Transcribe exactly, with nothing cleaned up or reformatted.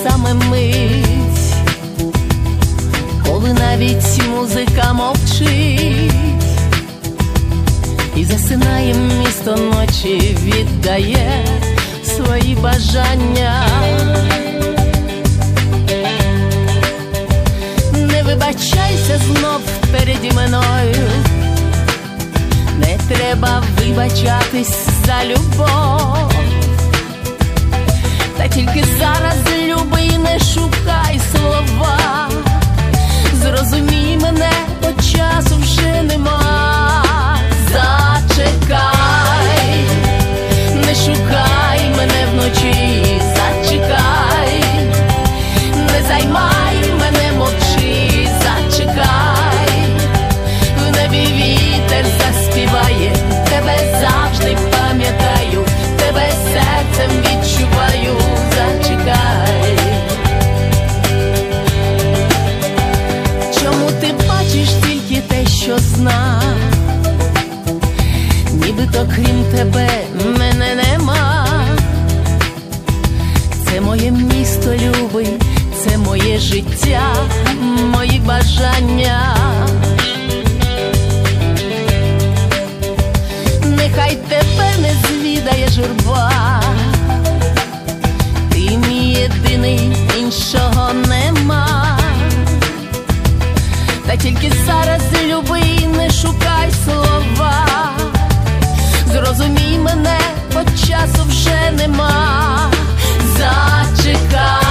саме мить, коли навіть музика мовчить, і засинає місто ночі, віддає свої бажання. Не вибачайся знов переді мною, не треба вибачатись за любов. Та тільки зараз, любий, не шукай слова, зрозумій мене, бо часу вже нема. Зачекай, не шукай мене вночі, зачекай, не займай мене, мовчи, зачекай, в небі вітер заспіває, тебе завжди пам'ятаю, тебе серцем відчуваю, зачекай. Чому ти бачиш тільки те, що знав? Нібито крім тебе мене нема. Це моє місто, любий, це моє життя, мої бажання. Нехай тебе не звідає журба, ти мій єдиний, іншого нема. Та тільки зараз, любий, не шукай слова, зрозумій мене, бо часу вже нема. Зачекай.